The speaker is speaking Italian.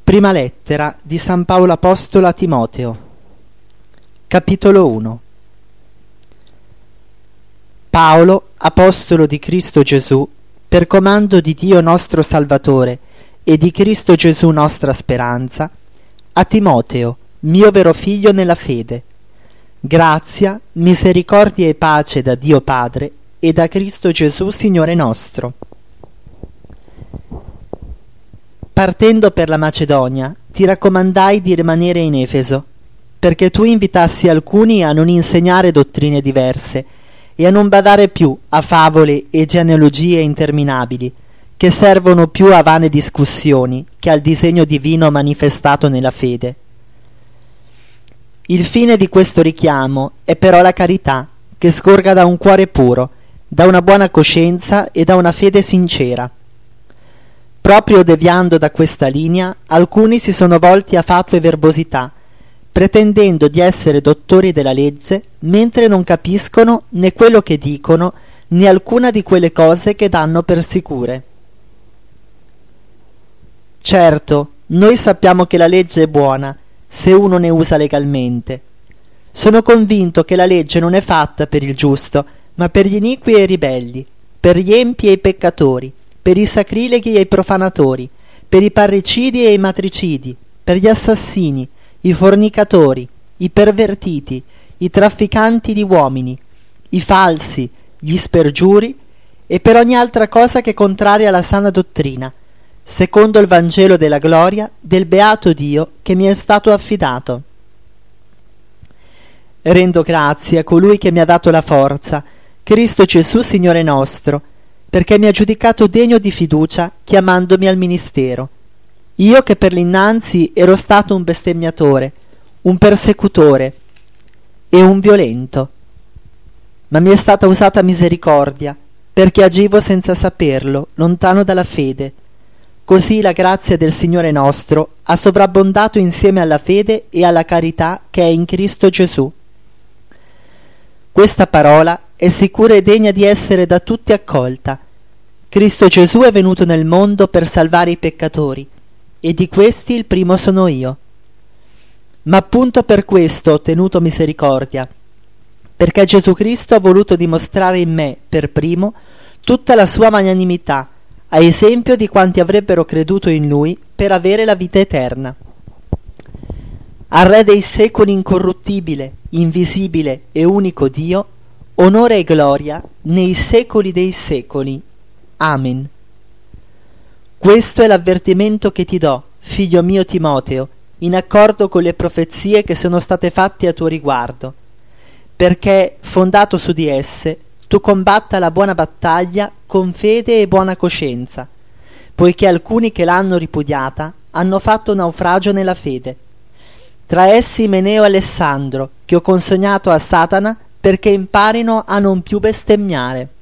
Prima lettera di San Paolo Apostolo a Timoteo. Capitolo 1. Paolo, apostolo di Cristo Gesù, per comando di Dio nostro Salvatore e di Cristo Gesù nostra speranza, a Timoteo, mio vero figlio nella fede. Grazia, misericordia e pace da Dio Padre e da Cristo Gesù Signore nostro. Partendo per la Macedonia, ti raccomandai di rimanere in Efeso, perché tu invitassi alcuni a non insegnare dottrine diverse e a non badare più a favole e genealogie interminabili, che servono più a vane discussioni che al disegno divino manifestato nella fede. Il fine di questo richiamo è però la carità, che scorga da un cuore puro, da una buona coscienza e da una fede sincera. Proprio deviando da questa linea, alcuni si sono volti a fatue verbosità, pretendendo di essere dottori della legge, mentre non capiscono né quello che dicono, né alcuna di quelle cose che danno per sicure. Certo, noi sappiamo che la legge è buona, se uno ne usa legalmente. Sono convinto che la legge non è fatta per il giusto, ma per gli iniqui e i ribelli, per gli empi e i peccatori, per i sacrileghi e i profanatori, per i parricidi e i matricidi, per gli assassini, i fornicatori, i pervertiti, i trafficanti di uomini, i falsi, gli spergiuri e per ogni altra cosa che è contraria alla sana dottrina, secondo il Vangelo della gloria del beato Dio che mi è stato affidato. Rendo grazie a colui che mi ha dato la forza, Cristo Gesù Signore nostro, perché mi ha giudicato degno di fiducia chiamandomi al ministero. Io che per l'innanzi ero stato un bestemmiatore, un persecutore e un violento. Ma mi è stata usata misericordia, perché agivo senza saperlo, lontano dalla fede. Così la grazia del Signore nostro ha sovrabbondato insieme alla fede e alla carità che è in Cristo Gesù. Questa parola è sicura e degna di essere da tutti accolta. Cristo Gesù è venuto nel mondo per salvare i peccatori, e di questi il primo sono io. Ma appunto per questo ho ottenuto misericordia, perché Gesù Cristo ha voluto dimostrare in me, per primo, tutta la sua magnanimità, a esempio di quanti avrebbero creduto in Lui per avere la vita eterna. Al Re dei secoli incorruttibile, invisibile e unico Dio, onore e gloria nei secoli dei secoli. Amen. Questo è l'avvertimento che ti do, figlio mio Timoteo, in accordo con le profezie che sono state fatte a tuo riguardo, perché, fondato su di esse, tu combatta la buona battaglia con fede e buona coscienza, poiché alcuni che l'hanno ripudiata hanno fatto naufragio nella fede. Tra essi Imeneo e Alessandro, che ho consegnato a Satana perché imparino a non più bestemmiare.